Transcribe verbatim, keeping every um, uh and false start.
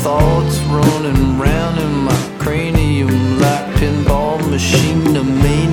thoughts running round in my cranium like pinball machine to me.